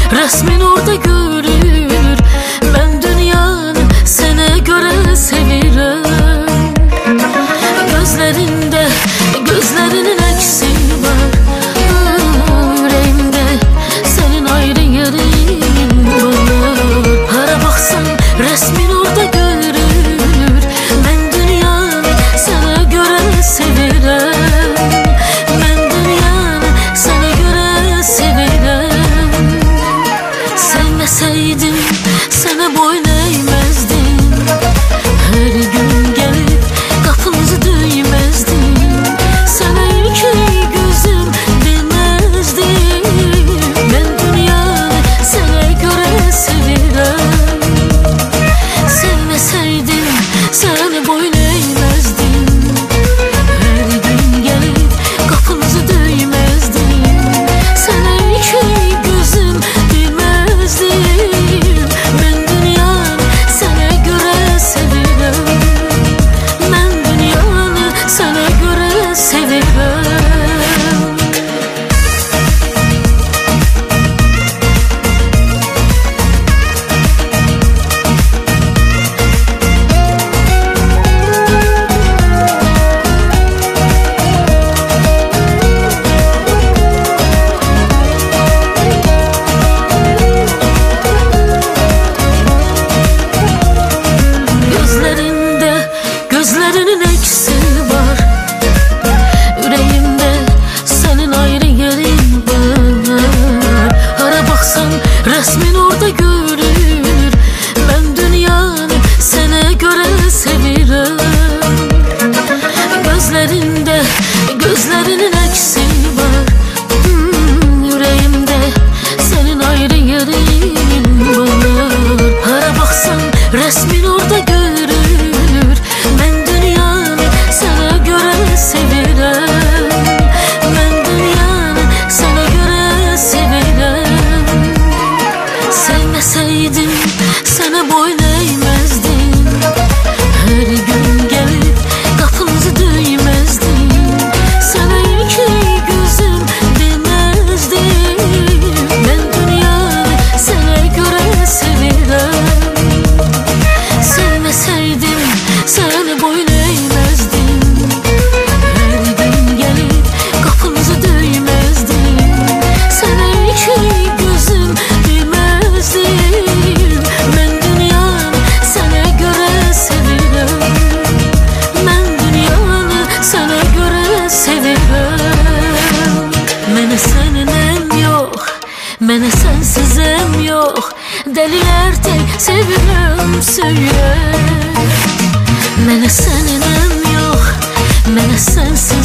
resmin orada görür. Ben dünyanı sana göre sevirəm. Gözlerinde, gözlerinin əksi var. Yüreğimde senin ayrı yerin var. Hara baksan resmin orada görür. Ben dünyanı sana göre sevirəm. Ben dünyanı sana göre sevirəm. Sevmeseydim sana boyun eğmezdim. Her gün gelip kapınızı döymezdim. Sana iki gözüm demezdim. Ben dünyanı sana göre sevirəm. Sevmeseydim sana boyun eğmezdim. Her gün gelip kapınızı döymezdim. Sana iki gözüm demezdim. Ben dünyanı sana göre sevirəm. Ben dünyanı sana göre sevirəm. Gözlerinde, gözlerinin eksi var. Yüreğimde senin ayrı yerin var. Hara baksan resmin orada görür. Ben dünyanı sana göre sevirəm. Gözlerinde, gözlerinin eksi var. Yüreğimde senin ayrı yerin var. Hara baksan resmin orada görür. Ben dünyanı sana göre sevirəm. Ben dünyanı sana göre sevirəm. Sevmeseydim sana boyun eğmezdim. Her gün gelip kapınızı döymezdim. Sana iki gözüm demezdim. Ben dünyanı sana göre sevirəm. Sevmeseydim sana boyun eğmezdim. Her gün gelip kapınızı döymezdim. Sana iki gözüm demezdim. Ben dünyanı sana göre sevirəm. Ben dünyanı sana göre sevirəm. Mənə səninəm yox, mənə sensizəm yox. Dəlilər tek sevirəm söylə. Mənə səninəm yox, mənə sensiz